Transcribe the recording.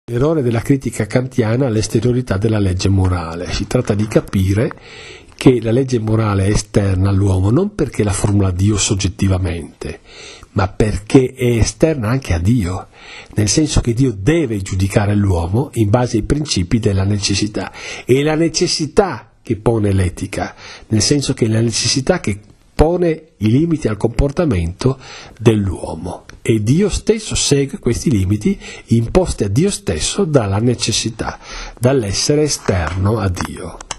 L'errore della critica kantiana all'esteriorità della legge morale. Si tratta di capire che la legge morale è esterna all'uomo non perché la formula Dio soggettivamente, ma perché è esterna anche a Dio, nel senso che Dio deve giudicare l'uomo in base ai principi della necessità. È la necessità che pone l'etica, nel senso che è la necessità che pone i limiti al comportamento dell'uomo. E Dio stesso segue questi limiti imposti a Dio stesso dalla necessità, dall'essere esterno a Dio.